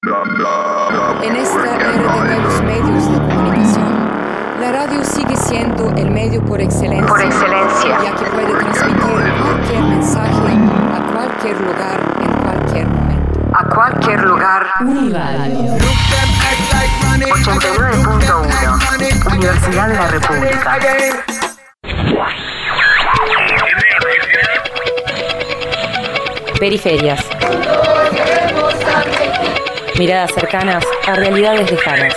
En esta era de nuevos medios de comunicación, la radio sigue siendo el medio por excelencia, ya que puede transmitir cualquier mensaje a cualquier lugar, en cualquier momento. A cualquier lugar. Uniradio 89.1 Universidad de la República. Periferias. Miradas cercanas a realidades lejanas.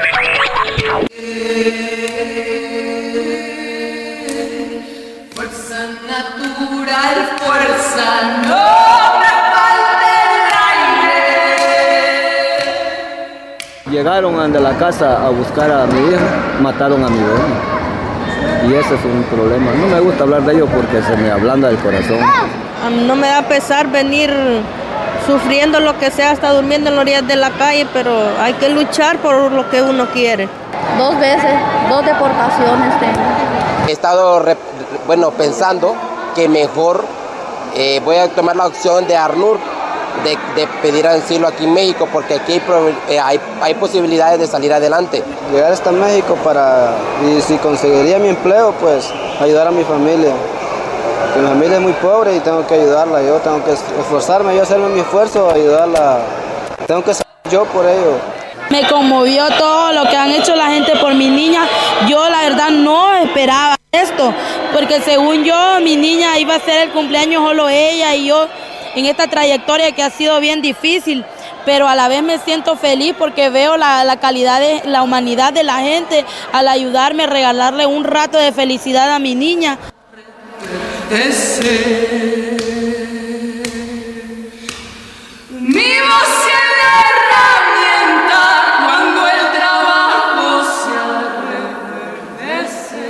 Fuerza natural, fuerza, no me falte el aire. Llegaron de la casa a buscar a mi hija, mataron a mi bebé. Y ese es un problema. No me gusta hablar de ello porque se me ablanda el corazón. No me da pesar venir sufriendo lo que sea, hasta durmiendo en las orillas de la calle, pero hay que luchar por lo que uno quiere. 2 veces, 2 deportaciones tengo. He estado pensando que mejor voy a tomar la opción de ARNUR, de pedir asilo aquí en México, porque aquí hay posibilidades de salir adelante. Llegar hasta México y si conseguiría mi empleo, pues ayudar a mi familia. Mi familia es muy pobre y tengo que ayudarla. Yo tengo que esforzarme, yo hacerme mi esfuerzo, ayudarla. Tengo que ser yo por ello. Me conmovió todo lo que han hecho la gente por mi niña. Yo la verdad no esperaba esto, porque según yo, mi niña iba a ser el cumpleaños solo ella y yo en esta trayectoria que ha sido bien difícil, pero a la vez me siento feliz porque veo la calidad de la humanidad de la gente al ayudarme a regalarle un rato de felicidad a mi niña. Mi voz es la herramienta cuando el trabajo se reverdece.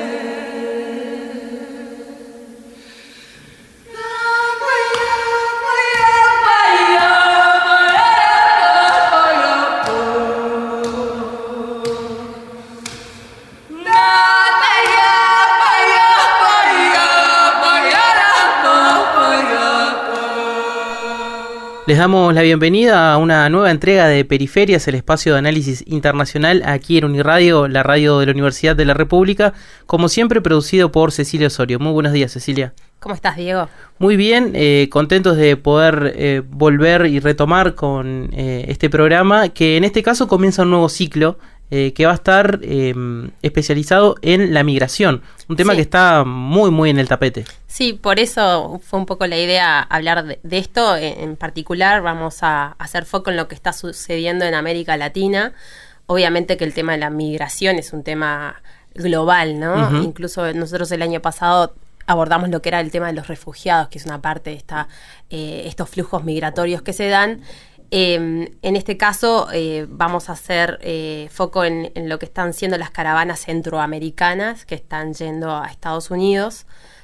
Les damos la bienvenida a una nueva entrega de Periferias, el espacio de análisis internacional aquí en Uniradio, la radio de la Universidad de la República, como siempre producido por Cecilia Osorio. Muy buenos días, Cecilia. ¿Cómo estás, Diego? Muy bien, contentos de poder volver y retomar con este programa, que en este caso comienza un nuevo ciclo que va a estar especializado en la migración, un tema que está muy, muy en el tapete. Sí, por eso fue un poco la idea hablar de esto. En particular vamos a hacer foco en lo que está sucediendo en América Latina. Obviamente que el tema de la migración es un tema global, ¿no? Uh-huh. Incluso nosotros el año pasado abordamos lo que era el tema de los refugiados, que es una parte de estos flujos migratorios que se dan. En este caso vamos a hacer foco en lo que están siendo las caravanas centroamericanas que están yendo a Estados Unidos,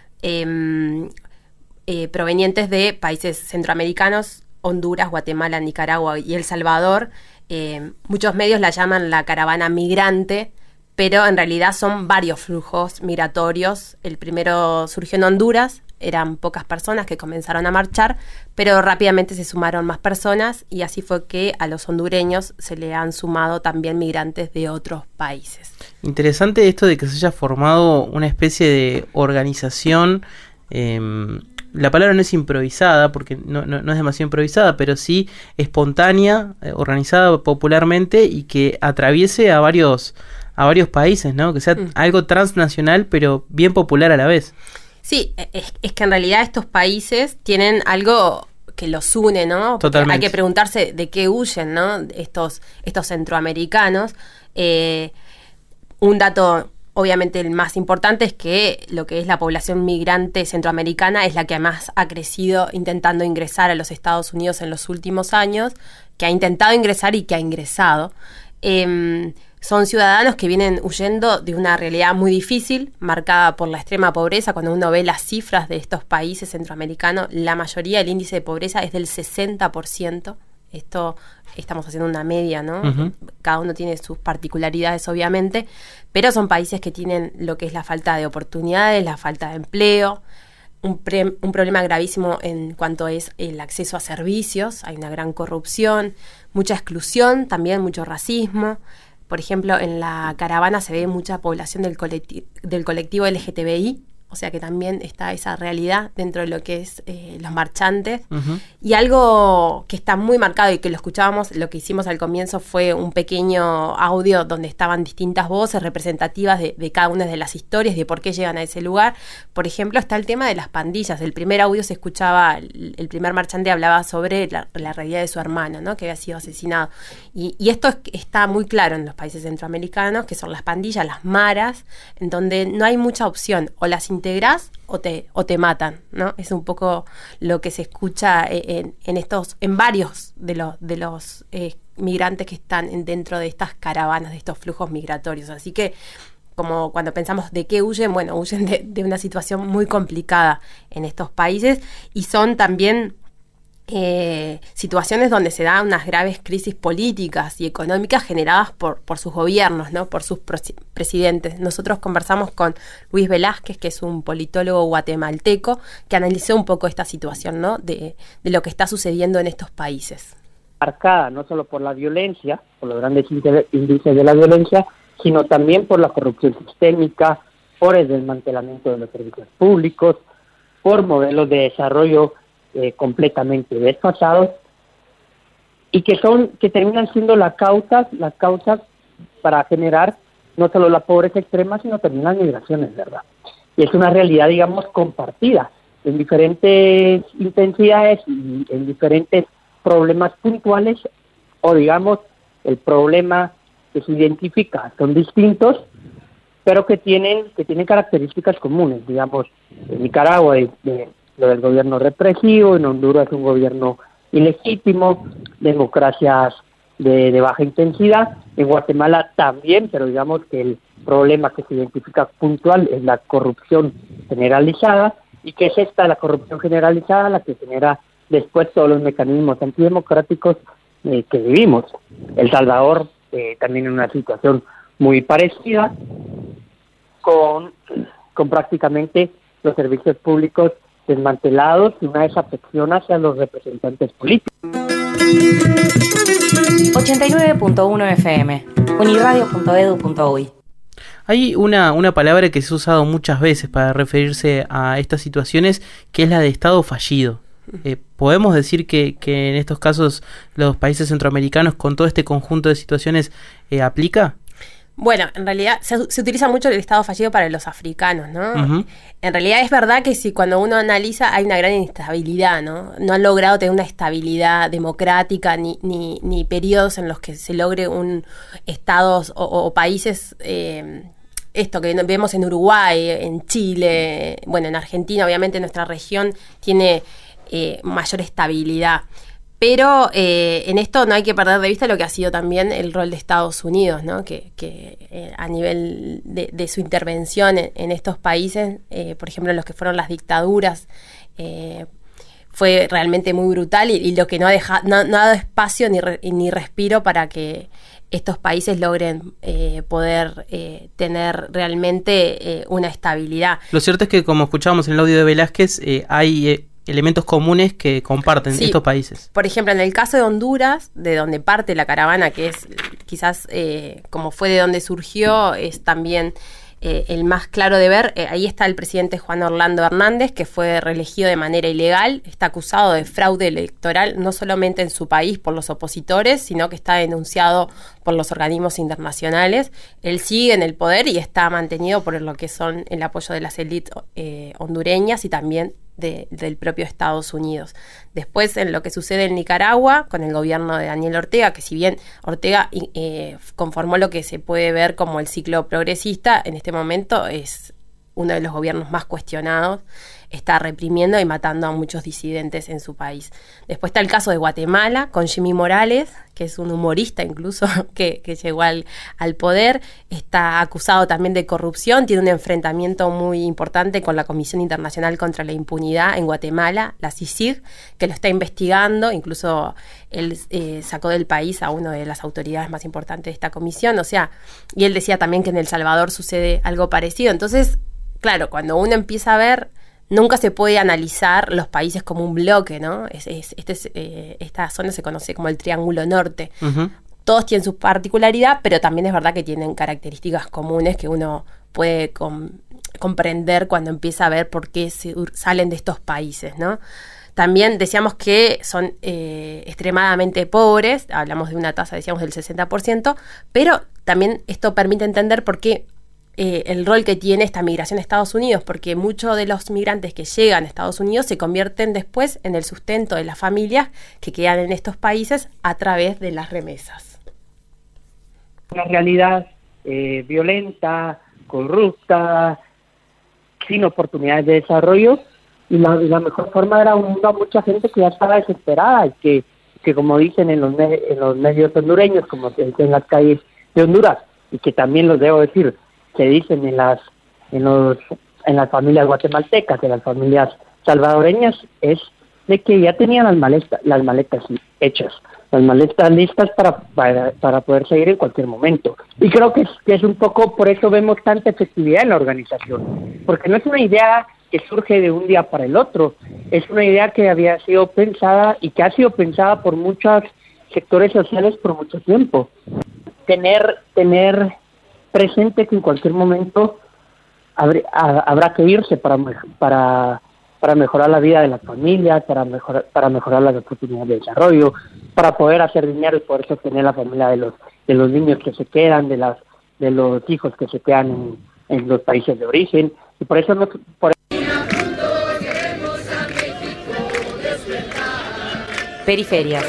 provenientes de países centroamericanos, Honduras, Guatemala, Nicaragua y El Salvador. Muchos medios la llaman la caravana migrante, pero en realidad son varios flujos migratorios. El primero surgió en Honduras. Eran pocas personas que comenzaron a marchar, pero rápidamente se sumaron más personas y así fue que a los hondureños se le han sumado también migrantes de otros países. Interesante esto de que se haya formado una especie de organización. La palabra no es improvisada, porque no es demasiado improvisada, pero sí espontánea, organizada popularmente y que atraviese a varios países, ¿no? Que sea algo transnacional, pero bien popular a la vez. Sí, es que en realidad estos países tienen algo que los une, ¿no? Porque totalmente. Hay que preguntarse de qué huyen, ¿no? Estos centroamericanos. Un dato, obviamente, el más importante es que lo que es la población migrante centroamericana es la que más ha crecido intentando ingresar a los Estados Unidos en los últimos años, que ha intentado ingresar y que ha ingresado. Son ciudadanos que vienen huyendo de una realidad muy difícil, marcada por la extrema pobreza. Cuando uno ve las cifras de estos países centroamericanos, la mayoría del índice de pobreza es del 60%. Esto estamos haciendo una media, ¿no? Uh-huh. Cada uno tiene sus particularidades, obviamente, pero son países que tienen lo que es la falta de oportunidades, la falta de empleo, un problema gravísimo en cuanto es el acceso a servicios. Hay una gran corrupción, mucha exclusión, también mucho racismo. Por ejemplo, en la caravana se ve mucha población del colectivo LGTBI, o sea que también está esa realidad dentro de lo que es los marchantes. Uh-huh. Y algo que está muy marcado y que lo escuchábamos, lo que hicimos al comienzo fue un pequeño audio donde estaban distintas voces representativas de cada una de las historias, de por qué llegan a ese lugar. Por ejemplo, está el tema de las pandillas. El primer audio se escuchaba, el primer marchante hablaba sobre la realidad de su hermano, ¿no? Que había sido asesinado. Y esto está muy claro en los países centroamericanos, que son las pandillas, las maras, en donde no hay mucha opción, o las integrás o te matan, ¿no? Es un poco lo que se escucha en varios de los migrantes que están dentro de estas caravanas, de estos flujos migratorios. Así que, como cuando pensamos de qué huyen, bueno, huyen de una situación muy complicada en estos países, y son también situaciones donde se dan unas graves crisis políticas y económicas generadas por sus gobiernos, ¿no? Por sus presidentes. Nosotros conversamos con Luis Velázquez, que es un politólogo guatemalteco, que analizó un poco esta situación, ¿no? de lo que está sucediendo en estos países. Marcada no solo por la violencia, por los grandes índices de la violencia, sino también por la corrupción sistémica, por el desmantelamiento de los servicios públicos, por modelos de desarrollo completamente desfasados, y que terminan siendo las causas para generar no solo la pobreza extrema, sino también las migraciones, ¿verdad? Y es una realidad, digamos, compartida en diferentes intensidades y en diferentes problemas puntuales, o digamos, el problema que se identifica son distintos, pero que tienen características comunes. Digamos, en Nicaragua de lo del gobierno represivo, en Honduras un gobierno ilegítimo, democracias de baja intensidad, en Guatemala también, pero digamos que el problema que se identifica puntual es la corrupción generalizada, y que es la corrupción generalizada la que genera después todos los mecanismos antidemocráticos que vivimos. El Salvador también en una situación muy parecida, con prácticamente los servicios públicos desmantelados y una desafección hacia los representantes políticos. 89.1 FM, uniradio.edu.uy. Hay una palabra que se ha usado muchas veces para referirse a estas situaciones, que es la de Estado fallido. ¿Podemos decir que en estos casos los países centroamericanos, con todo este conjunto de situaciones, aplica? Bueno, en realidad se utiliza mucho el Estado fallido para los africanos, ¿no? Uh-huh. En realidad es verdad que cuando uno analiza hay una gran inestabilidad, ¿no? No han logrado tener una estabilidad democrática ni periodos en los que se logre un estados o países, esto que vemos en Uruguay, en Chile, bueno, en Argentina, obviamente nuestra región tiene mayor estabilidad. Pero en esto no hay que perder de vista lo que ha sido también el rol de Estados Unidos, ¿no? Que a nivel de su intervención en estos países, por ejemplo, en los que fueron las dictaduras, fue realmente muy brutal, y lo que no ha dado espacio ni respiro para que estos países logren poder tener realmente una estabilidad. Lo cierto es que, como escuchábamos en el audio de Velázquez, hay elementos comunes que comparten estos países. Por ejemplo, en el caso de Honduras, de donde parte la caravana, que es quizás como fue de donde surgió, es también el más claro de ver. Ahí está el presidente Juan Orlando Hernández, que fue reelegido de manera ilegal, está acusado de fraude electoral, no solamente en su país por los opositores, sino que está denunciado por los organismos internacionales. Él sigue en el poder y está mantenido por lo que son el apoyo de las élites hondureñas y también del propio Estados Unidos. Después, en lo que sucede en Nicaragua con el gobierno de Daniel Ortega, que si bien Ortega conformó lo que se puede ver como el ciclo progresista, en este momento es uno de los gobiernos más cuestionados, está reprimiendo y matando a muchos disidentes en su país. Después está el caso de Guatemala, con Jimmy Morales, que es un humorista incluso, que llegó al poder, está acusado también de corrupción, tiene un enfrentamiento muy importante con la Comisión Internacional contra la Impunidad en Guatemala, la CICIG, que lo está investigando, incluso él sacó del país a una de las autoridades más importantes de esta comisión, o sea, y él decía también que en El Salvador sucede algo parecido. Entonces, claro, cuando uno empieza a ver, nunca se puede analizar los países como un bloque, ¿no? Esta zona se conoce como el Triángulo Norte. Uh-huh. Todos tienen su particularidad, pero también es verdad que tienen características comunes que uno puede comprender cuando empieza a ver por qué salen de estos países, ¿no? También decíamos que son extremadamente pobres, hablamos de una tasa, decíamos, del 60%, pero también esto permite entender por qué el rol que tiene esta migración a Estados Unidos, porque muchos de los migrantes que llegan a Estados Unidos se convierten después en el sustento de las familias que quedan en estos países a través de las remesas. Una realidad violenta, corrupta, sin oportunidades de desarrollo, y la mejor forma era unir a mucha gente que ya estaba desesperada y que como dicen en los medios hondureños, como se dice en las calles de Honduras, y que también los debo decir, que dicen en las familias guatemaltecas, en las familias salvadoreñas, es de que ya tenían las maletas hechas, las maletas listas para poder seguir en cualquier momento. Y creo que es un poco, por eso vemos tanta efectividad en la organización, porque no es una idea que surge de un día para el otro, es una idea que había sido pensada y que ha sido pensada por muchos sectores sociales por mucho tiempo. Tener presente que en cualquier momento habrá que irse para mejorar la vida de las familias, para mejorar las oportunidades de desarrollo, para poder hacer dinero y poder sostener la familia de los niños que se quedan, de los hijos que se quedan en los países de origen. Y por eso Periferias.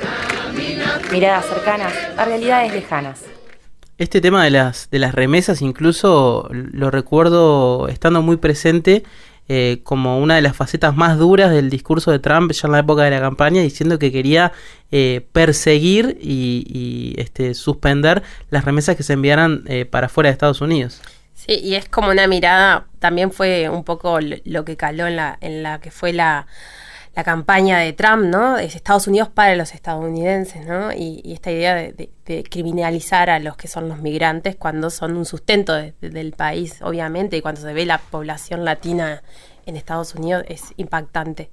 Miradas cercanas a realidades lejanas. Este tema de las remesas incluso lo recuerdo estando muy presente como una de las facetas más duras del discurso de Trump ya en la época de la campaña, diciendo que quería perseguir y suspender las remesas que se enviaran para fuera de Estados Unidos. Sí, y es como una mirada, también fue un poco lo que caló en la que fue la campaña de Trump, ¿no? Es Estados Unidos para los estadounidenses, ¿no? Y esta idea de criminalizar a los que son los migrantes cuando son un sustento del país, obviamente, y cuando se ve la población latina en Estados Unidos es impactante.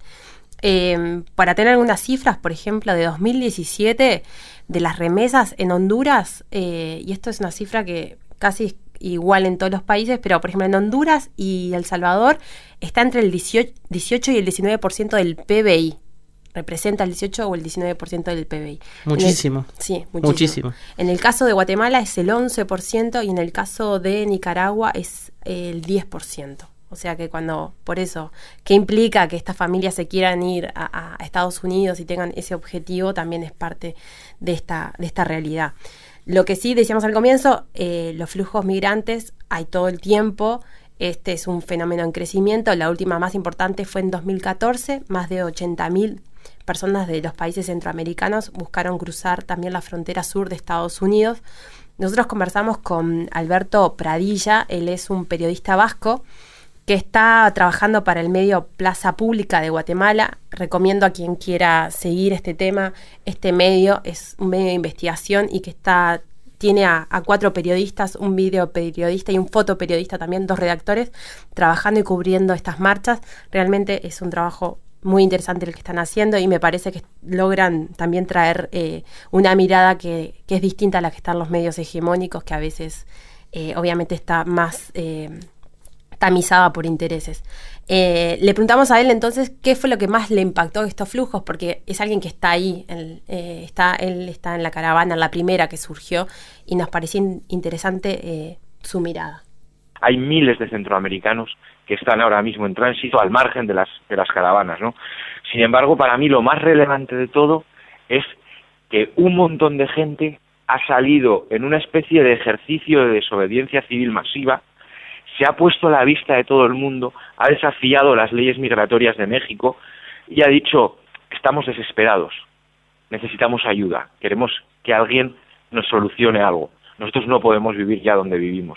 Para tener algunas cifras, por ejemplo, de 2017, de las remesas en Honduras, y esto es una cifra que casi es igual en todos los países, pero por ejemplo en Honduras y El Salvador está entre el 18 y el 19% del PBI. Representa el 18 o el 19% del PBI. Muchísimo. Sí, muchísimo. En el caso de Guatemala es el 11% y en el caso de Nicaragua es el 10%. O sea que por eso, ¿qué implica que estas familias se quieran ir a Estados Unidos y tengan ese objetivo? También es parte de esta realidad. Lo que sí decíamos al comienzo, los flujos migrantes hay todo el tiempo. Este es un fenómeno en crecimiento. La última más importante fue en 2014. Más de 80.000 personas de los países centroamericanos buscaron cruzar también la frontera sur de Estados Unidos. Nosotros conversamos con Alberto Pradilla. Él es un periodista vasco que está trabajando para el medio Plaza Pública de Guatemala. Recomiendo a quien quiera seguir este tema. Este medio es un medio de investigación y que tiene a 4 periodistas, un videoperiodista y un fotoperiodista también, 2 redactores, trabajando y cubriendo estas marchas. Realmente es un trabajo muy interesante el que están haciendo y me parece que logran también traer una mirada que es distinta a la que están los medios hegemónicos, que a veces obviamente está más tamizada por intereses. Le preguntamos a él entonces qué fue lo que más le impactó de estos flujos, porque es alguien que está ahí, él está en la caravana, en la primera que surgió, y nos pareció interesante su mirada. Hay miles de centroamericanos que están ahora mismo en tránsito al margen de las caravanas, ¿no? Sin embargo, para mí lo más relevante de todo es que un montón de gente ha salido en una especie de ejercicio de desobediencia civil masiva, se ha puesto a la vista de todo el mundo, ha desafiado las leyes migratorias de México y ha dicho: estamos desesperados, necesitamos ayuda, queremos que alguien nos solucione algo. Nosotros no podemos vivir ya donde vivimos.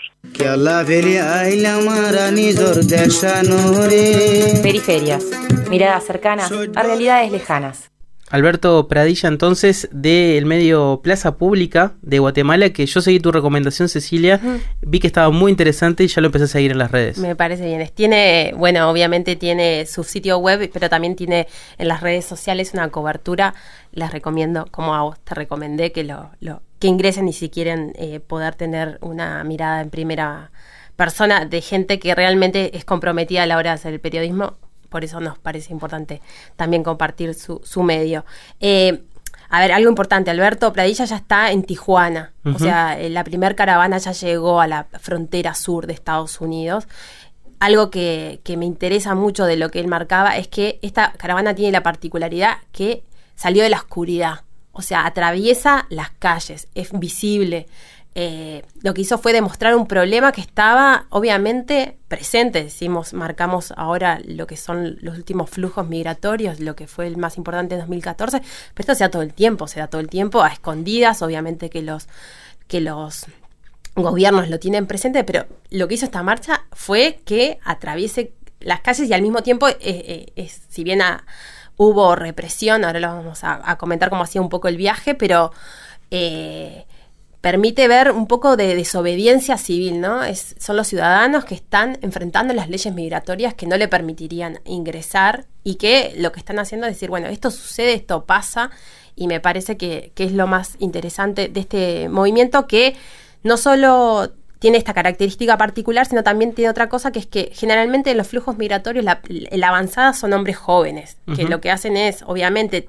Periferias, miradas cercanas a realidades lejanas. Alberto Pradilla, entonces, del medio Plaza Pública de Guatemala, que yo seguí tu recomendación, Cecilia, vi que estaba muy interesante y ya lo empecé a seguir en las redes. Me parece bien. Tiene, bueno, obviamente tiene su sitio web, pero también tiene en las redes sociales una cobertura. Les recomiendo, como a vos te recomendé, que que ingresen y si quieren poder tener una mirada en primera persona de gente que realmente es comprometida a la hora de hacer el periodismo. Por eso nos parece importante también compartir su medio. A ver, algo importante, Alberto Pradilla ya está en Tijuana. O sea, la primer caravana ya llegó a la frontera sur de Estados Unidos. Algo que me interesa mucho de lo que él marcaba es que esta caravana tiene la particularidad que salió de la oscuridad. O sea, atraviesa las calles, es visible. Lo que hizo fue demostrar un problema que estaba obviamente presente. Marcamos ahora lo que son los últimos flujos migratorios, lo que fue el más importante en 2014, pero esto se da todo el tiempo a escondidas, obviamente que los gobiernos lo tienen presente, pero lo que hizo esta marcha fue que atraviese las calles y al mismo tiempo, si bien hubo represión, ahora lo vamos a comentar cómo ha sido un poco el viaje, pero permite ver un poco de desobediencia civil, ¿no? Son los ciudadanos que están enfrentando las leyes migratorias que no le permitirían ingresar y que lo que están haciendo es decir, bueno, esto sucede, esto pasa, y me parece que es lo más interesante de este movimiento, que no solo tiene esta característica particular, sino también tiene otra cosa, que es que generalmente en los flujos migratorios la avanzada son hombres jóvenes, que lo que hacen es, obviamente,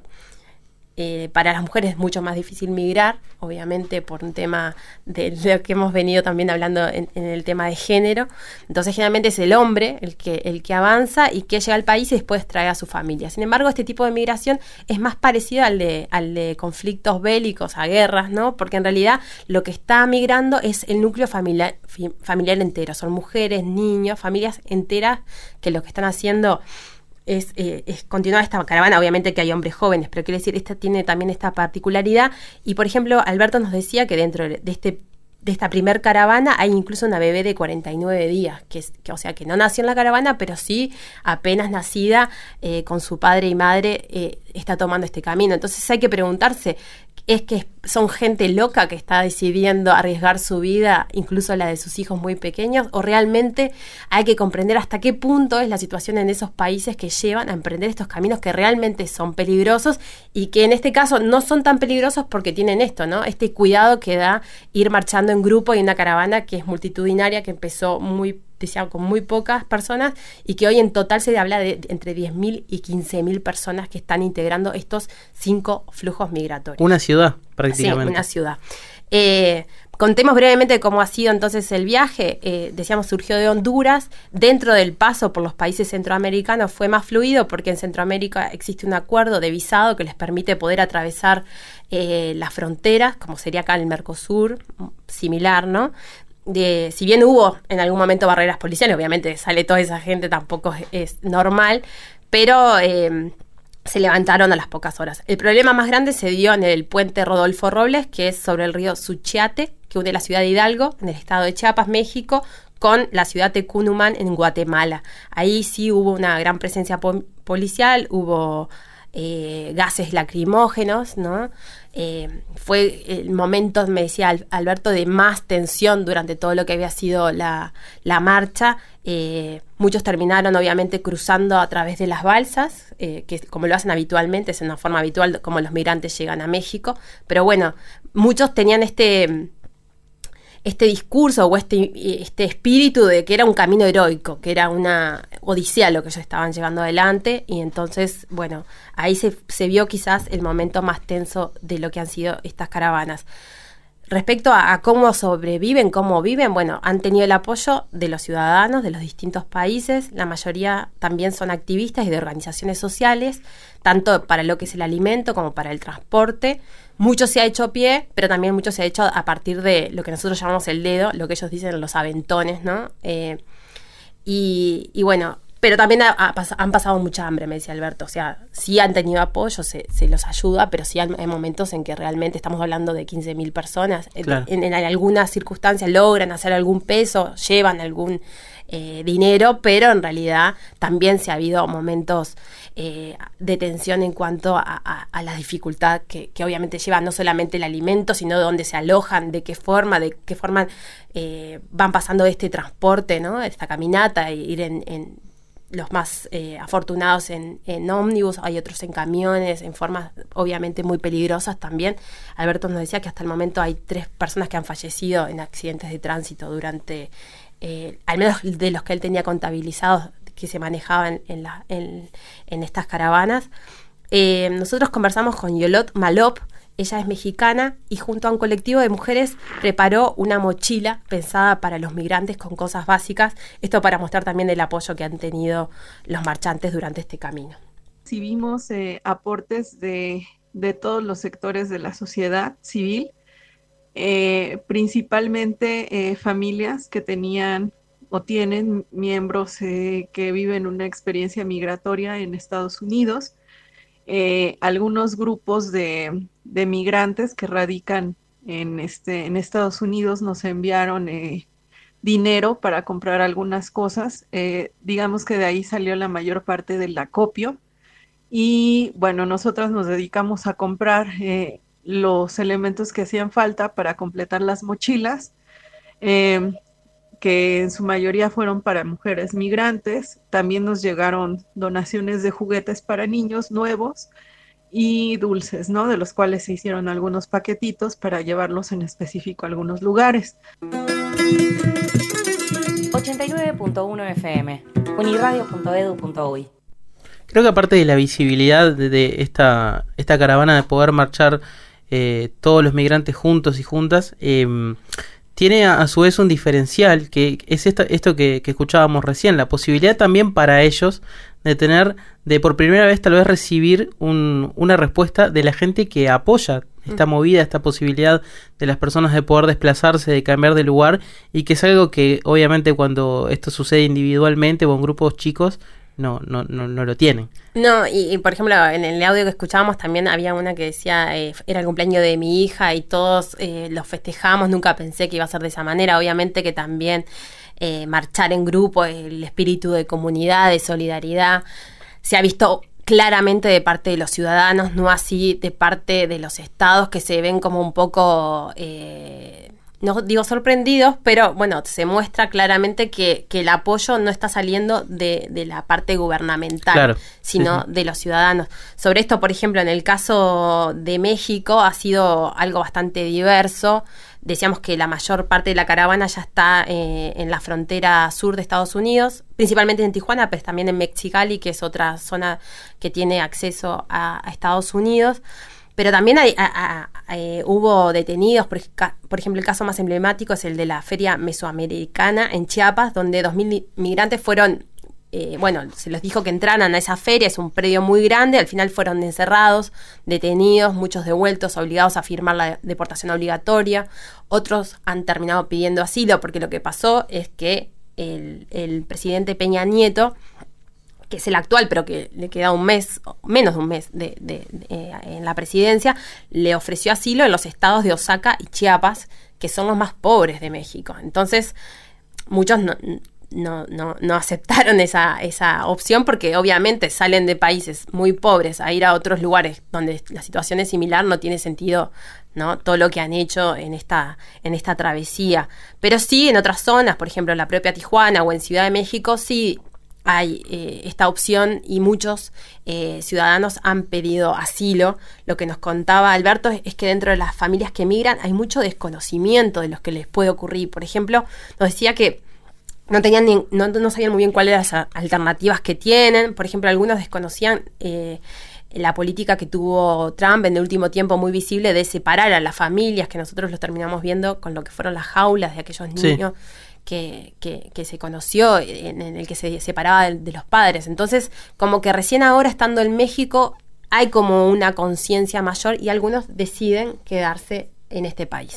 para las mujeres es mucho más difícil migrar, obviamente por un tema de lo que hemos venido también hablando en el tema de género. Entonces generalmente es el hombre el que avanza y que llega al país y después trae a su familia. Sin embargo, este tipo de migración es más parecido al de conflictos bélicos, a guerras, ¿no? Porque en realidad lo que está migrando es el núcleo familiar entero. Son mujeres, niños, familias enteras que lo que están haciendo es continuar esta caravana. Obviamente que hay hombres jóvenes, pero quiero decir, esta tiene también esta particularidad. Y por ejemplo, Alberto nos decía que dentro de esta primer caravana hay incluso una bebé de 49 días, o sea, que no nació en la caravana, pero sí apenas nacida, con su padre y madre, está tomando este camino. Entonces hay que preguntarse, ¿es que son gente loca que está decidiendo arriesgar su vida, incluso la de sus hijos muy pequeños? ¿O realmente hay que comprender hasta qué punto es la situación en esos países que llevan a emprender estos caminos que realmente son peligrosos y que en este caso no son tan peligrosos porque tienen esto, ¿no? Este cuidado que da ir marchando en grupo y en una caravana que es multitudinaria, que empezó con muy pocas personas y que hoy en total se habla de entre 10.000 y 15.000 personas que están integrando estos 5 flujos migratorios. Una ciudad, prácticamente. Sí, una ciudad. Contemos brevemente cómo ha sido entonces el viaje. Decíamos, surgió de Honduras. Dentro del paso por los países centroamericanos fue más fluido porque en Centroamérica existe un acuerdo de visado que les permite poder atravesar las fronteras, como sería acá el Mercosur, similar, ¿no? Si bien hubo en algún momento barreras policiales, obviamente sale toda esa gente, tampoco es normal, pero se levantaron a las pocas horas. El problema más grande se dio en el puente Rodolfo Robles, que es sobre el río Suchiate, que une la ciudad de Hidalgo, en el estado de Chiapas, México, con la ciudad de Cunumán, en Guatemala. Ahí sí hubo una gran presencia policial, hubo gases lacrimógenos, ¿no? Fue el momento, me decía Alberto, de más tensión durante todo lo que había sido la marcha. Muchos terminaron obviamente cruzando a través de las balsas, que como lo hacen habitualmente, es una forma habitual como los migrantes llegan a México, pero bueno, muchos tenían este discurso o este espíritu de que era un camino heroico, que era una odisea lo que ellos estaban llevando adelante, y entonces, bueno, ahí se vio quizás el momento más tenso de lo que han sido estas caravanas. Respecto a cómo sobreviven, cómo viven, bueno, han tenido el apoyo de los ciudadanos de los distintos países. La mayoría también son activistas y de organizaciones sociales, tanto para lo que es el alimento como para el transporte. Mucho se ha hecho a pie, pero también mucho se ha hecho a partir de lo que nosotros llamamos el dedo, lo que ellos dicen los aventones, ¿no? Y bueno, Pero también han pasado mucha hambre, me decía Alberto. O sea, sí han tenido apoyo, se los ayuda, pero sí hay momentos en que realmente estamos hablando de 15.000 personas. Claro. En algunas circunstancias logran hacer algún peso, llevan algún dinero, pero en realidad también se ha habido momentos de tensión en cuanto a la dificultad que obviamente lleva no solamente el alimento, sino de dónde se alojan, de qué forma van pasando este transporte, ¿no? Esta caminata, ir en los más afortunados en ómnibus, hay otros en camiones, en formas obviamente muy peligrosas también. Alberto nos decía que hasta el momento hay 3 personas que han fallecido en accidentes de tránsito durante, al menos de los que él tenía contabilizados, que se manejaban en estas caravanas. Nosotros conversamos con Yolot Malop. Ella es mexicana y junto a un colectivo de mujeres preparó una mochila pensada para los migrantes con cosas básicas, esto para mostrar también el apoyo que han tenido los marchantes durante este camino. Recibimos aportes de todos los sectores de la sociedad civil, principalmente familias que tenían o tienen miembros que viven una experiencia migratoria en Estados Unidos, algunos grupos de migrantes que radican en Estados Unidos nos enviaron dinero para comprar algunas cosas. Digamos que de ahí salió la mayor parte del acopio. Y bueno, nosotras nos dedicamos a comprar los elementos que hacían falta para completar las mochilas, que en su mayoría fueron para mujeres migrantes. También nos llegaron donaciones de juguetes para niños nuevos y dulces, ¿no? De los cuales se hicieron algunos paquetitos para llevarlos en específico a algunos lugares. 89.1 FM, uniradio.edu.uy. Creo que aparte de la visibilidad de esta caravana, de poder marchar todos los migrantes juntos y juntas, tiene a su vez un diferencial, que es esto que escuchábamos recién, la posibilidad también para ellos de por primera vez tal vez recibir una respuesta de la gente que apoya esta movida, esta posibilidad de las personas de poder desplazarse, de cambiar de lugar, y que es algo que obviamente cuando esto sucede individualmente o en grupos chicos no lo tienen. No, y por ejemplo, en el audio que escuchábamos también había una que decía, era el cumpleaños de mi hija y todos los festejamos, nunca pensé que iba a ser de esa manera. Obviamente que también marchar en grupo, el espíritu de comunidad, de solidaridad, se ha visto claramente de parte de los ciudadanos, no así de parte de los estados, que se ven como un poco... no digo sorprendidos, pero bueno, se muestra claramente que el apoyo no está saliendo de la parte gubernamental, claro, sino sí, de los ciudadanos. Sobre esto, por ejemplo, en el caso de México ha sido algo bastante diverso. Decíamos que la mayor parte de la caravana ya está en la frontera sur de Estados Unidos, principalmente en Tijuana, pero también en Mexicali, que es otra zona que tiene acceso a Estados Unidos. Pero también hubo detenidos, por ejemplo, el caso más emblemático es el de la Feria Mesoamericana en Chiapas, donde 2.000 migrantes fueron, se les dijo que entraran a esa feria, es un predio muy grande, al final fueron encerrados, detenidos, muchos devueltos, obligados a firmar la deportación obligatoria, otros han terminado pidiendo asilo, porque lo que pasó es que el presidente Peña Nieto, que es el actual, pero que le queda un mes, menos de un mes en la presidencia, le ofreció asilo en los estados de Oaxaca y Chiapas, que son los más pobres de México. Entonces, muchos no aceptaron esa opción, porque obviamente salen de países muy pobres a ir a otros lugares donde la situación es similar, no tiene sentido, ¿no?, todo lo que han hecho en esta travesía. Pero sí, en otras zonas, por ejemplo, en la propia Tijuana o en Ciudad de México, sí hay esta opción y muchos ciudadanos han pedido asilo. Lo que nos contaba Alberto es que dentro de las familias que migran hay mucho desconocimiento de lo que les puede ocurrir. Por ejemplo, nos decía que no sabían muy bien cuáles eran las alternativas que tienen. Por ejemplo, algunos desconocían la política que tuvo Trump en el último tiempo, muy visible, de separar a las familias, que nosotros los terminamos viendo con lo que fueron las jaulas de aquellos niños que se conoció, en el que se separaba de los padres. Entonces, como que recién ahora, estando en México, hay como una conciencia mayor y algunos deciden quedarse en este país.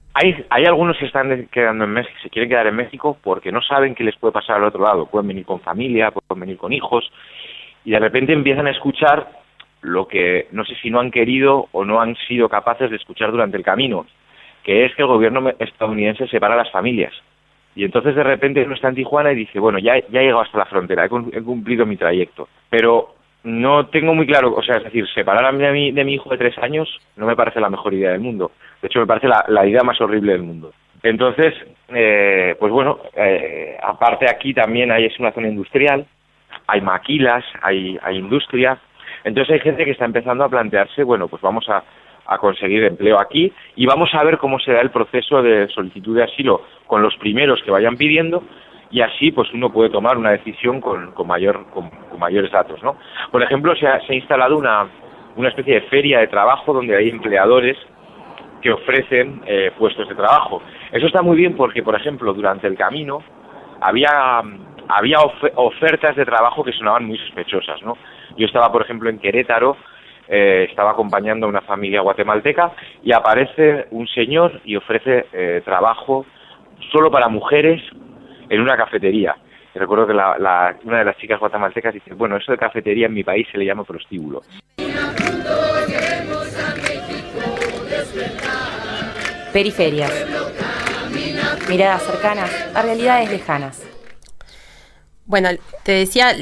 Hay algunos que están quedando en México, se quieren quedar en México porque no saben qué les puede pasar al otro lado. Pueden venir con familia, pueden venir con hijos, y de repente empiezan a escuchar lo que no sé si no han querido o no han sido capaces de escuchar durante el camino, que es que el gobierno estadounidense separa a las familias. Y entonces de repente uno está en Tijuana y dice, bueno, ya he llegado hasta la frontera, he cumplido mi trayecto. Pero no tengo muy claro, o sea, es decir, separar a mí de mi hijo de 3 años no me parece la mejor idea del mundo. De hecho, me parece la idea más horrible del mundo. Entonces, pues bueno, aparte aquí también es una zona industrial, hay maquilas, hay industria. Entonces hay gente que está empezando a plantearse, bueno, pues vamos a conseguir empleo aquí y vamos a ver cómo se da el proceso de solicitud de asilo con los primeros que vayan pidiendo, y así pues uno puede tomar una decisión con mayores datos, ¿no? Por ejemplo, se ha instalado una especie de feria de trabajo donde hay empleadores que ofrecen puestos de trabajo. Eso está muy bien porque, por ejemplo, durante el camino había ofertas de trabajo que sonaban muy sospechosas, ¿no? Yo estaba, por ejemplo, en Querétaro, estaba acompañando a una familia guatemalteca y aparece un señor y ofrece trabajo solo para mujeres en una cafetería. Y recuerdo que una de las chicas guatemaltecas dice, bueno, eso de cafetería en mi país se le llama prostíbulo. Periferias. Miradas cercanas a realidades lejanas. Bueno, te decía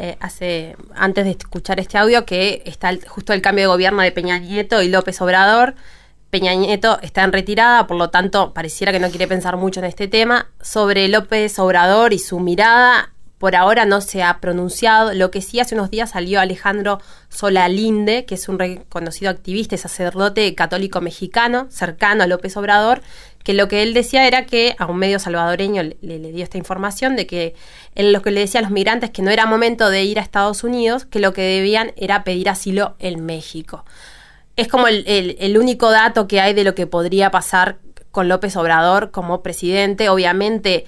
antes de escuchar este audio que está justo el cambio de gobierno de Peña Nieto y López Obrador. Peña Nieto está en retirada, por lo tanto pareciera que no quiere pensar mucho en este tema. Sobre López Obrador y su mirada, por ahora no se ha pronunciado. Lo que sí, hace unos días salió Alejandro Solalinde, que es un reconocido activista y sacerdote católico mexicano, cercano a López Obrador, que lo que él decía era que a un medio salvadoreño le dio esta información de que él lo que le decía a los migrantes que no era momento de ir a Estados Unidos, que lo que debían era pedir asilo en México. Es como el único dato que hay de lo que podría pasar con López Obrador como presidente. Obviamente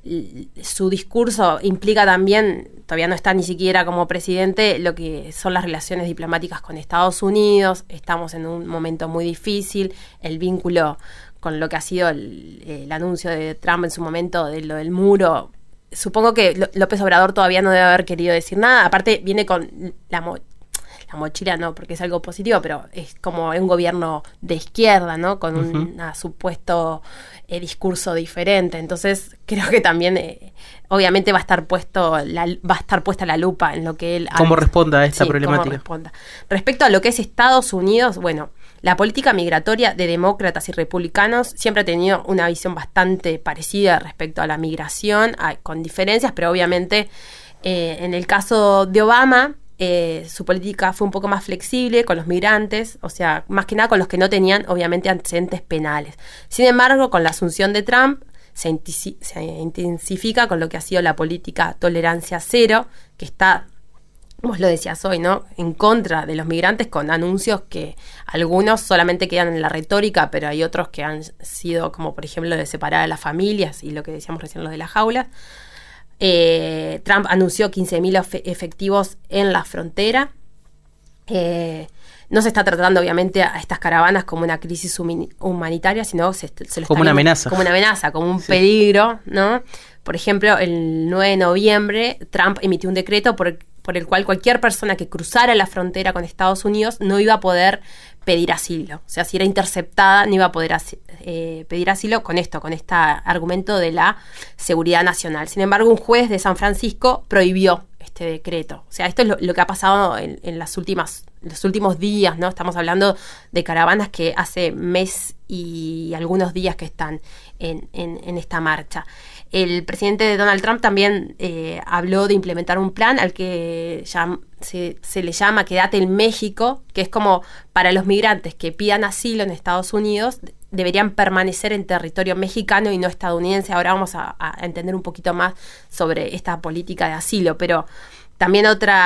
su discurso implica también, todavía no está ni siquiera como presidente, lo que son las relaciones diplomáticas con Estados Unidos. Estamos en un momento muy difícil, el vínculo con lo que ha sido el anuncio de Trump en su momento de lo del muro. Supongo que López Obrador todavía no debe haber querido decir nada. Aparte viene con la mochila, no, porque es algo positivo, pero es como un gobierno de izquierda, ¿no? Con un supuesto discurso diferente. Entonces creo que también obviamente va a estar puesta la lupa en lo que él cómo responda a esta problemática. Cómo responda. Respecto a lo que es Estados Unidos, bueno, la política migratoria de demócratas y republicanos siempre ha tenido una visión bastante parecida respecto a la migración, con diferencias, pero obviamente en el caso de Obama, su política fue un poco más flexible con los migrantes, o sea, más que nada con los que no tenían, obviamente, antecedentes penales. Sin embargo, con la asunción de Trump, se intensifica con lo que ha sido la política tolerancia cero, que está, vos lo decías hoy, ¿no?, en contra de los migrantes, con anuncios que algunos solamente quedan en la retórica, pero hay otros que han sido, como por ejemplo, de separar a las familias y lo que decíamos recién, lo de las jaulas. Trump anunció 15.000 efectivos en la frontera. No se está tratando, obviamente, a estas caravanas como una crisis humanitaria, sino se lo como una amenaza. Como una amenaza, como un peligro, ¿no? Por ejemplo, el 9 de noviembre, Trump emitió un decreto por el cual cualquier persona que cruzara la frontera con Estados Unidos no iba a poder pedir asilo. O sea, si era interceptada, no iba a poder pedir asilo con este argumento de la seguridad nacional. Sin embargo, un juez de San Francisco prohibió este decreto. O sea, esto es lo que ha pasado en los últimos días, ¿no? Estamos hablando de caravanas que hace mes y algunos días que están en esta marcha. El presidente Donald Trump también habló de implementar un plan al que se le llama Quédate en México, que es como para los migrantes que pidan asilo en Estados Unidos, deberían permanecer en territorio mexicano y no estadounidense. Ahora vamos a entender un poquito más sobre esta política de asilo, pero también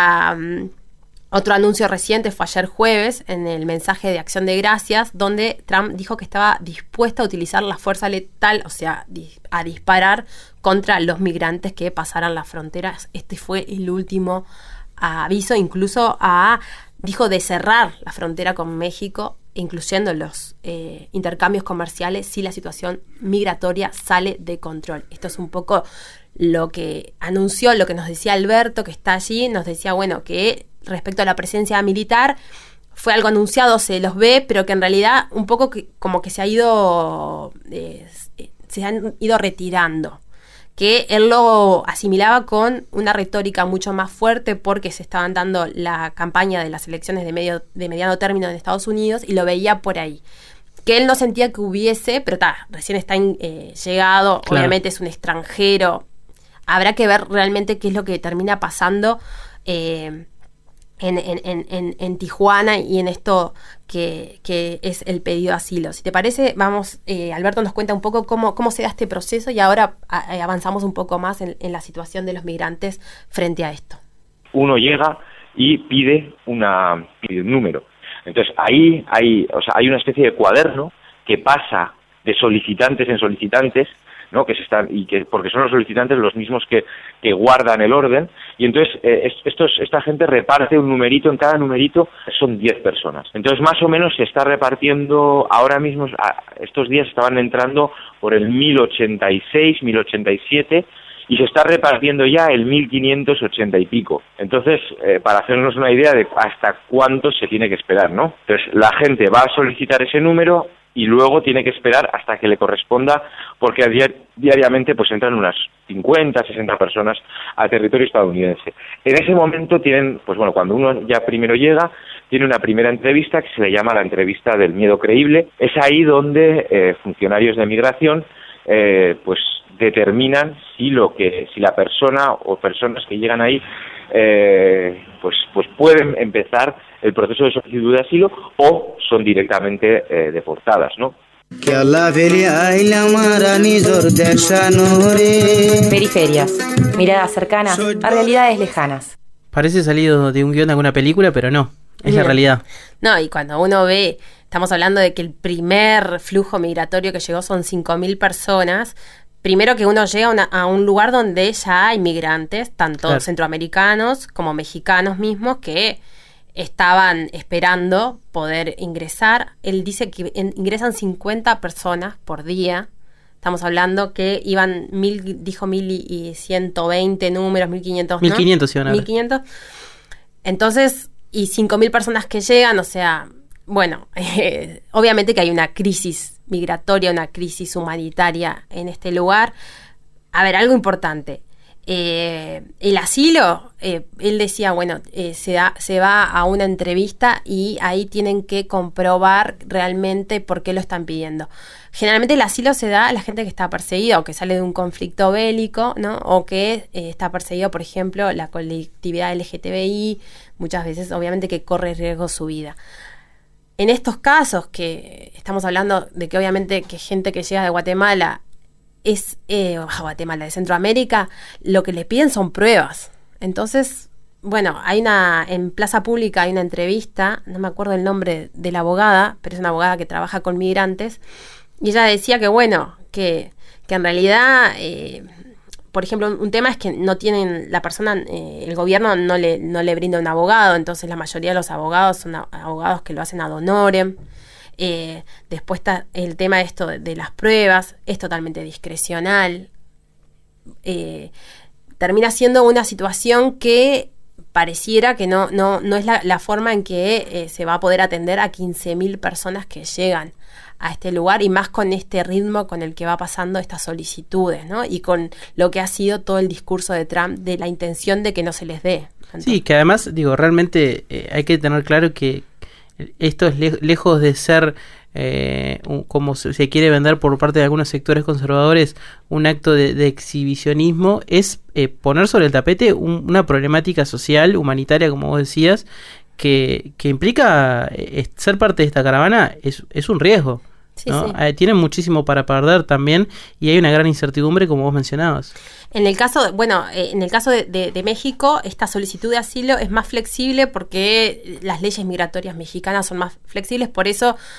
otro anuncio reciente fue ayer jueves en el mensaje de Acción de Gracias, donde Trump dijo que estaba dispuesto a utilizar la fuerza letal, o sea, a disparar contra los migrantes que pasaran las fronteras. Este fue el último aviso, incluso dijo de cerrar la frontera con México incluyendo los intercambios comerciales, si la situación migratoria sale de control. Esto es un poco lo que anunció, lo que nos decía Alberto, que está allí, nos decía, bueno, que respecto a la presencia militar fue algo anunciado, se los ve, pero que en realidad un poco como que se han ido retirando, que él lo asimilaba con una retórica mucho más fuerte porque se estaban dando la campaña de las elecciones de mediano término en Estados Unidos y lo veía por ahí. Que él no sentía que hubiese, pero recién está llegado, claro. Obviamente es un extranjero. Habrá que ver realmente qué es lo que termina pasando en Tijuana y en esto que es el pedido de asilo. Si te parece, vamos, Alberto nos cuenta un poco cómo se da este proceso y ahora avanzamos un poco más en la situación de los migrantes frente a esto. Uno llega y pide un número. Entonces ahí hay una especie de cuaderno que pasa de solicitantes en solicitantes, ¿no? Porque son los solicitantes los mismos que guardan el orden, y entonces esta gente reparte un numerito, en cada numerito son 10 personas. Entonces más o menos se está repartiendo, ahora mismo, estos días estaban entrando por el 1086, 1087, y se está repartiendo ya el 1580 y pico. Entonces, para hacernos una idea de hasta cuánto se tiene que esperar, ¿no? Entonces la gente va a solicitar ese número y luego tiene que esperar hasta que le corresponda, porque diariamente pues entran unas 50, 60 personas al territorio estadounidense. En ese momento tienen, pues bueno, cuando uno ya primero llega, tiene una primera entrevista que se le llama la entrevista del miedo creíble. Es ahí donde funcionarios de migración pues determinan si la persona o personas que llegan ahí pues pueden empezar el proceso de solicitud de asilo o son directamente deportadas, ¿no? Periferias, miradas cercanas a realidades lejanas. Parece salido de un guión de alguna película, pero no, es la realidad. No, y cuando uno ve, estamos hablando de que el primer flujo migratorio que llegó son 5.000 personas. Primero que uno llega a un lugar donde ya hay migrantes, tanto centroamericanos como mexicanos mismos, que estaban esperando poder ingresar. Él dice que ingresan 50 personas por día. Estamos hablando que iban 1.120 números, 1.500, ¿no? 1.500 iban a ver. 1.500. Entonces, y 5.000 personas que llegan, o sea, bueno, obviamente que hay una crisis migratoria, una crisis humanitaria en este lugar. A ver, algo importante. El asilo, él decía, bueno, se va a una entrevista y ahí tienen que comprobar realmente por qué lo están pidiendo. Generalmente el asilo se da a la gente que está perseguida o que sale de un conflicto bélico, ¿no? O que está perseguido, por ejemplo, la colectividad LGTBI, muchas veces obviamente que corre riesgo su vida. En estos casos que estamos hablando de que obviamente que gente que llega de Guatemala es Guatemala, de Centroamérica, lo que le piden son pruebas. Entonces, bueno, en Plaza Pública hay una entrevista, no me acuerdo el nombre de la abogada, pero es una abogada que trabaja con migrantes, y ella decía que bueno, que en realidad, por ejemplo, un tema es que no tienen, la persona, el gobierno no le brinda un abogado, entonces la mayoría de los abogados son abogados que lo hacen ad honorem. Después está el tema de las pruebas, es totalmente discrecional. Termina siendo una situación que pareciera que no es la forma en que se va a poder atender a 15.000 personas que llegan a este lugar, y más con este ritmo con el que va pasando estas solicitudes, ¿no? Y con lo que ha sido todo el discurso de Trump de la intención de que no se les dé. Entonces, sí, que además, realmente hay que tener claro que esto es lejos de ser como se quiere vender por parte de algunos sectores conservadores, un acto de exhibicionismo. Es poner sobre el tapete una problemática social, humanitaria, como vos decías, que implica ser parte de esta caravana. Es un riesgo, sí, ¿no? Sí. Tienen muchísimo para perder también, y hay una gran incertidumbre, como vos mencionabas. En el caso de México, esta solicitud de asilo es más flexible porque las leyes migratorias mexicanas son más flexibles, por eso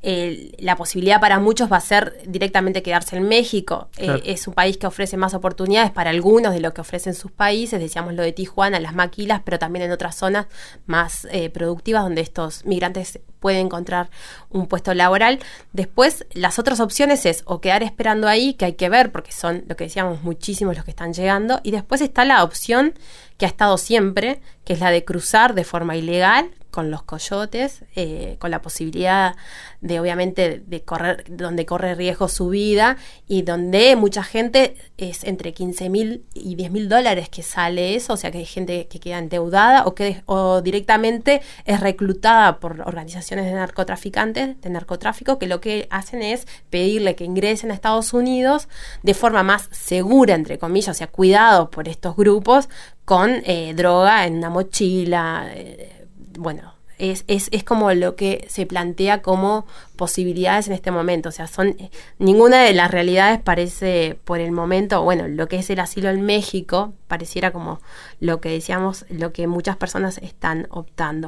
la posibilidad para muchos va a ser directamente quedarse en México. Claro. Es un país que ofrece más oportunidades para algunos de lo que ofrecen sus países, decíamos lo de Tijuana, las maquilas, pero también en otras zonas más productivas donde estos migrantes pueden encontrar un puesto laboral. Después, las otras opciones es o quedar esperando ahí, que hay que ver, porque son, lo que decíamos, muchísimos los que están llegando, y después está la opción que ha estado siempre, que es la de cruzar de forma ilegal con los coyotes, con la posibilidad de, obviamente, de correr, donde corre riesgo su vida y donde mucha gente es entre 15.000 y 10.000 dólares que sale eso, o sea que hay gente que queda endeudada o directamente es reclutada por organizaciones de narcotraficantes, de narcotráfico, que lo que hacen es pedirle que ingresen a Estados Unidos de forma más segura, entre comillas, o sea, cuidados por estos grupos, con droga en una mochila. Bueno, es como lo que se plantea como posibilidades en este momento. O sea, ninguna de las realidades parece por el momento, bueno, lo que es el asilo en México pareciera como lo que decíamos, lo que muchas personas están optando.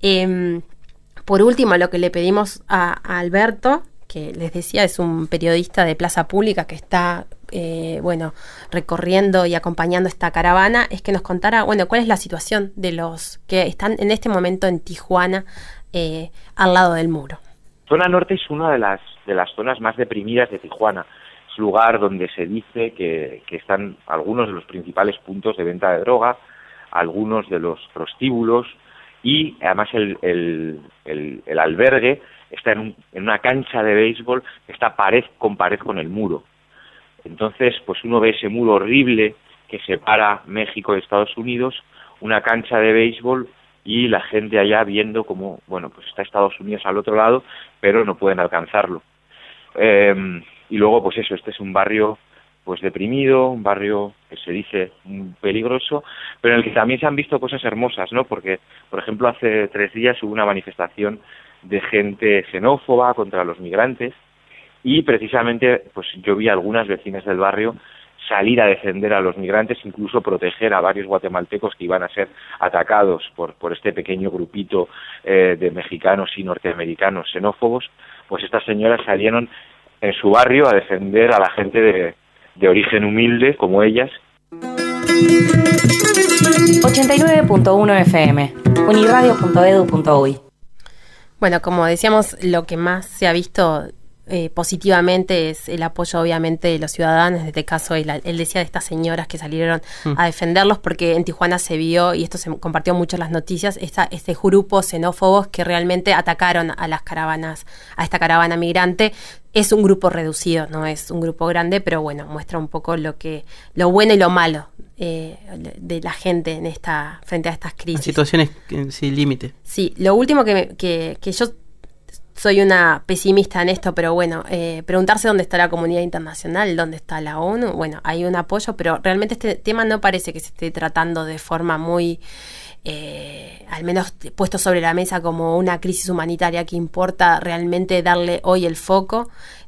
Por último, lo que le pedimos a Alberto, que les decía, es un periodista de Plaza Pública que está recorriendo y acompañando esta caravana, es que nos contara, cuál es la situación de los que están en este momento en Tijuana, al lado del muro. Zona Norte es una de las zonas más deprimidas de Tijuana. Es un lugar donde se dice que están algunos de los principales puntos de venta de droga, algunos de los prostíbulos, y además el albergue está en una cancha de béisbol que está pared con el muro. Entonces, pues uno ve ese muro horrible que separa México de Estados Unidos, una cancha de béisbol y la gente allá viendo cómo, pues está Estados Unidos al otro lado, pero no pueden alcanzarlo. Y luego, pues eso, este es un barrio pues deprimido, un barrio que se dice peligroso, pero en el que también se han visto cosas hermosas, ¿no? Porque, por ejemplo, hace 3 días hubo una manifestación de gente xenófoba contra los migrantes, y precisamente pues yo vi a algunas vecinas del barrio salir a defender a los migrantes, incluso proteger a varios guatemaltecos que iban a ser atacados por este pequeño grupito de mexicanos y norteamericanos xenófobos. Pues estas señoras salieron en su barrio a defender a la gente de origen humilde como ellas. 89.1 FM, uniradio.edu.uy. Bueno, como decíamos, lo que más se ha visto positivamente es el apoyo, obviamente, de los ciudadanos. En este caso, él decía de estas señoras que salieron a defenderlos, porque en Tijuana se vio, y esto se compartió mucho en las noticias, este grupo xenófobos que realmente atacaron a las caravanas, a esta caravana migrante. Es un grupo reducido, no es un grupo grande, pero muestra un poco lo bueno y lo malo de la gente frente a estas crisis. Situaciones sin límite. Sí, lo último que yo soy una pesimista en esto, pero preguntarse dónde está la comunidad internacional, dónde está la ONU. Hay un apoyo, pero realmente este tema no parece que se esté tratando de forma muy, al menos puesto sobre la mesa como una crisis humanitaria que importa realmente darle hoy el foco,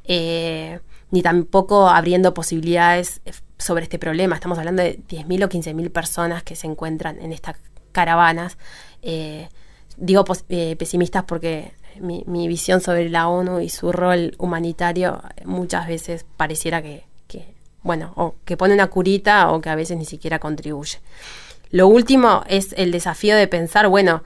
ni tampoco abriendo posibilidades sobre este problema. Estamos hablando de 10.000 o 15.000 personas que se encuentran en estas caravanas. Digo pesimistas porque mi visión sobre la ONU y su rol humanitario muchas veces pareciera que o que pone una curita o que a veces ni siquiera contribuye. Lo último es el desafío de pensar,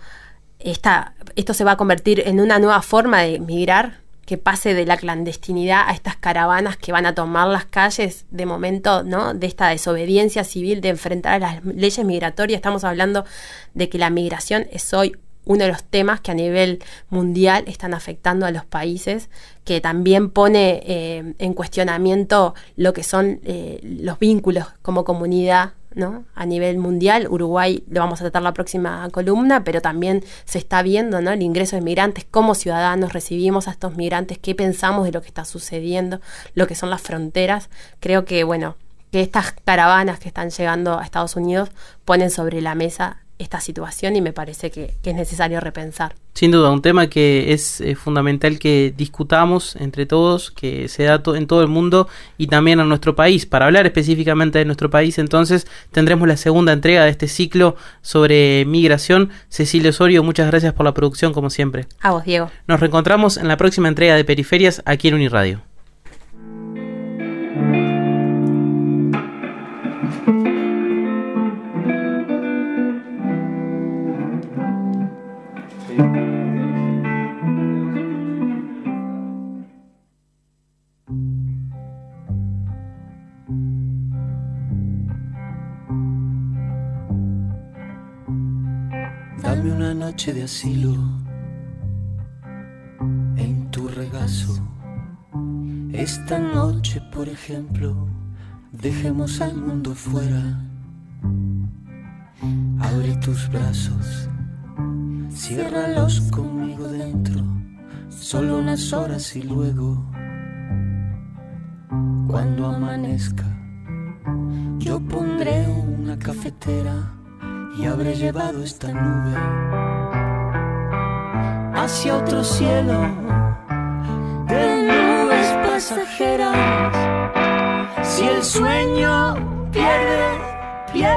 esto se va a convertir en una nueva forma de migrar, que pase de la clandestinidad a estas caravanas que van a tomar las calles de momento, ¿no? De esta desobediencia civil, de enfrentar a las leyes migratorias. Estamos hablando de que la migración es hoy uno de los temas que a nivel mundial están afectando a los países, que también pone en cuestionamiento lo que son los vínculos como comunidad, ¿no? A nivel mundial. Uruguay lo vamos a tratar la próxima columna, pero también se está viendo, ¿no? El ingreso de migrantes, cómo ciudadanos recibimos a estos migrantes, qué pensamos de lo que está sucediendo, lo que son las fronteras. Creo que, que estas caravanas que están llegando a Estados Unidos ponen sobre la mesa esta situación y me parece que es necesario repensar. Sin duda, un tema que es fundamental que discutamos entre todos, que se da en todo el mundo y también en nuestro país. Para hablar específicamente de nuestro país, entonces, tendremos la segunda entrega de este ciclo sobre migración. Cecilia Osorio, muchas gracias por la producción, como siempre. A vos, Diego. Nos reencontramos en la próxima entrega de Periferias aquí en Uniradio. Dame una noche de asilo en tu regazo. Esta noche, por ejemplo, dejemos al mundo fuera. Abre tus brazos, ciérralos conmigo dentro, solo unas horas y luego, cuando amanezca, yo pondré una cafetera y habré llevado esta nube hacia otro cielo de nubes pasajeras. Si el sueño pierde pie,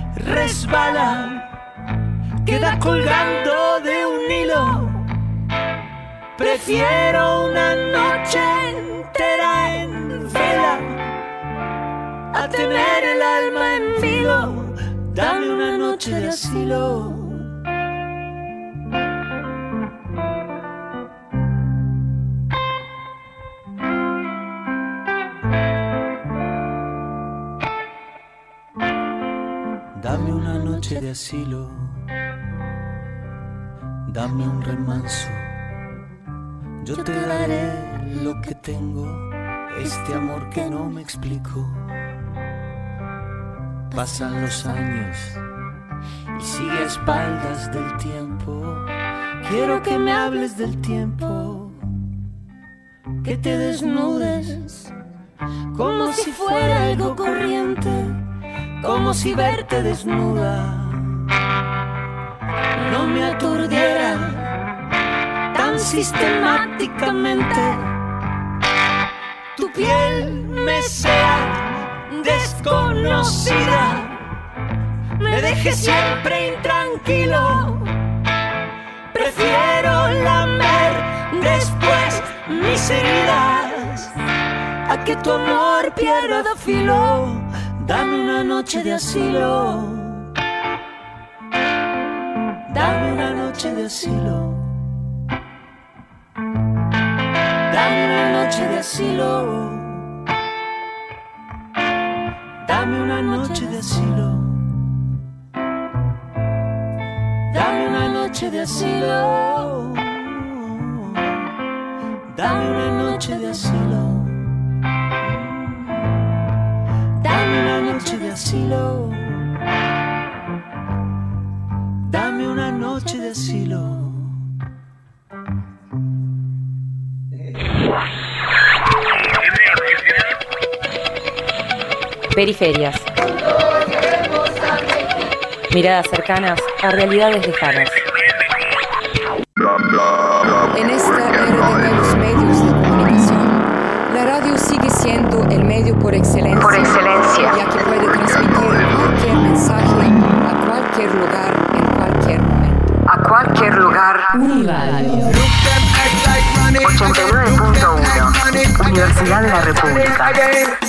resbala, queda colgando de un hilo. Prefiero una noche entera en vela a tener el alma en vilo. Dame una noche de asilo. Dame una noche de asilo. Dame un remanso. Yo te daré lo que tengo, este amor que no me explico. Pasan los años y sigue a espaldas del tiempo. Quiero que me hables del tiempo, que te desnudes como si fuera algo corriente, como si verte desnuda no me aturdiera tan sistemáticamente. Tu piel me sea desconocida, me deje siempre intranquilo. Prefiero lamer después mis heridas a que tu amor pierda filo. Dame una noche de asilo. Dame una noche de asilo. Dame una noche de asilo. Dame una noche de asilo. Dame una noche de asilo. Dame una noche de asilo. Dame una noche de asilo. Dame una noche de asilo. Periferias. Miradas cercanas a realidades lejanas. En esta era de nuevos medios de comunicación, la radio sigue siendo el medio por excelencia, ya que puede transmitir cualquier mensaje a cualquier lugar, en cualquier momento. A cualquier lugar. Uniradio. 89.1 Universidad de la República.